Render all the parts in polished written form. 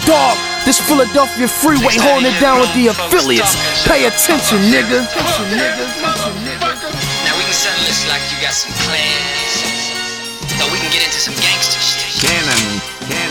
Dog, this Philadelphia freeway holding it down with the affiliates. Pay attention, nigga. Now we can settle this like you got some plans. So we can get into some gangster shit. Cannon.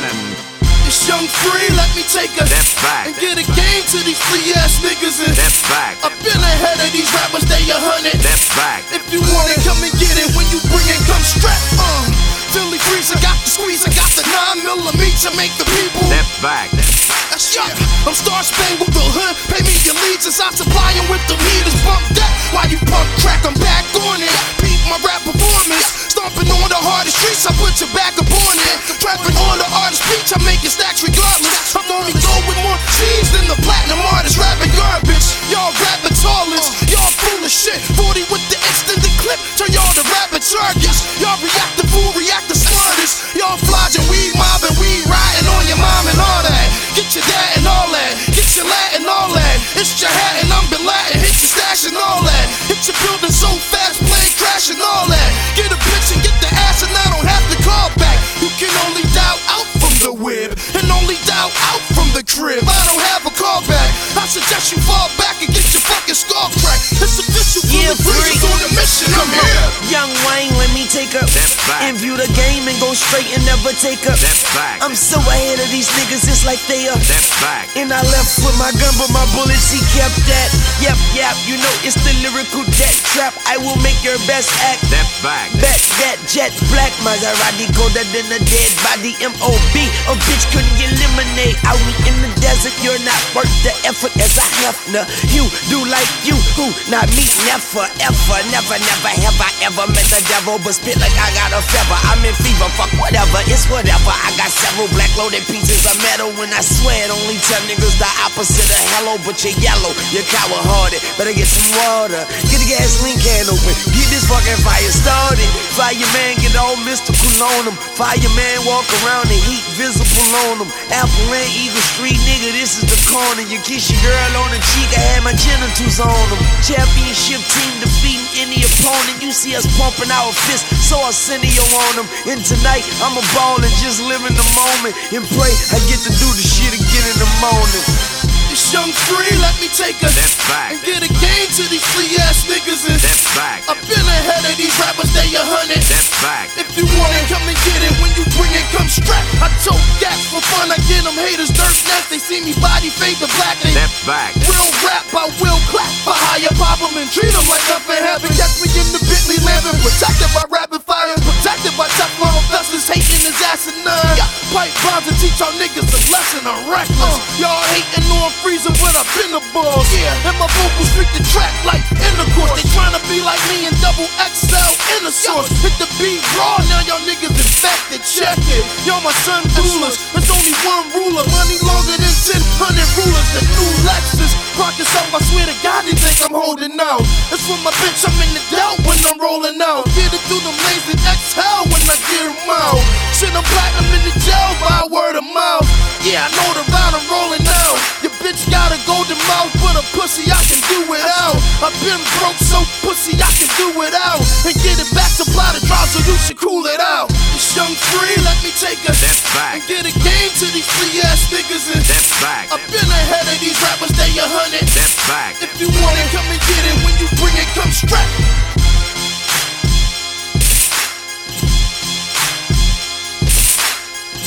It's Young Free, let me take a Step back. and get a game to these flea ass niggas. And Step back. I've been ahead of these rappers, they 100. Step back. If you want it, come and get it. When you bring it, come strapped. Philly Freeze, I got the squeeze, I got the 9mm to make the people. Step back. That's yeah. I'm Star Spangled, the hood. Pay me your allegiance, I supply you with the meters. Bump that while you pump crack. I'm back on it. Beat my rap performance. Stomping on the hardest streets, I put your back up on it. Trapping on the artist beach, I'm making stacks regardless. I'm only go with more cheese than the platinum artist. Rapping garbage, y'all rapping tallest. Y'all full of shit. 40 with the extended clip, turn y'all to rapping targets. Y'all react the fool, react the smartest. Y'all flogging, weed mobbing, weed riding on your mom and all that. Get your dad and all that, get your Latin all that. It's your hat and I'm Bin Laden, hit your stash and all that. Hit your building so fast, plane crash and all that. Get a bitch and get the ass and I don't have to call back. You can only dial out from the whip and only dial out from the crib. I don't have a call back. I suggest you fall back and get your fucking skull cracked. It's official, Yeah, Philly Freeze on the mission. I'm here. Young Wayne, let me take a Step back. and view the game and go straight and never take a. Step back. I'm so ahead of these niggas, it's like they are. Step back. And I left with my gun, but my bullets, he kept that. Yep, you know it's the lyrical death trap. I will make your best act. Step back. Bet that jet black Maserati colder than a dead body. M.O.B. A bitch couldn't get lemonade. Out in the desert, you're not worth the effort as a Hefner. You do like you, who not me, never, ever, never have I ever met the devil, but spit like I got a feather. I'm in fever, fuck whatever, it's whatever. I got several black loaded pieces of metal, and I swear it only tell niggas the opposite of hello, but you're yellow, you're coward hearted. Better get some water, get the gasoline can open, get this fucking fire started. Fireman get all mystical on him. Fireman walk around the heat visible on him. Apple and Eagle Street, nigga, this is the corner. You kiss your girl on the cheek, I had my genitals on him. Championship team defeating any opponent. You see us pumping our fists, so Arsenio on them. And tonight, I'm a ball and just live in the moment and pray I get to do the shit again in the morning. It's Young Free, let me take a Step back. and get a game to these flea ass niggas. And Step back. I've been ahead of these rappers, they 100. Step back. If you want it, come and get it. When you bring it, come strapped. I tote gas for fun, I get them haters dirt next. They see me body fade the black. They Step back. will rap, I will clap. For higher pop them and treat them like nothing happened. Catch me in the Bentley Lambin', protected by rapid fire, protected by Teflon vessels, hating his ass and none. Pipe bombs to teach y'all niggas a lesson, I'm reckless. Y'all hating on freezing, but I've been the boss. And my vocals freak the track like intercourse. They tryna be like me and double XL in the source. Hit the beat raw, now y'all niggas infected. Check it, y'all my son rulers. There's only one ruler, money longer than 1000 rulers. The new Lexus, rock yourself, I swear to God, they think I'm holding out. It's for my bitch, I'm in the doubt when I'm rolling out. Get it through them lanes and exhale when I get them out. Shit, I'm platinum in the jail by word of mouth. Yeah, I know the route I'm rolling out. Your bitch got a golden mouth, but a pussy I can do without. I've been broke, so pussy I can do without. And get it back, supply the drive, so you should cool it out. It's Young Free, let me take a Step back. and get a game to these flea ass niggas. And Step back. I've been ahead of these rappers, they 100. Step back. If you want it, come and get it. When you bring it, come strapped.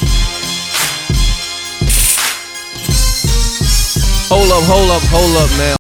Hold up, man.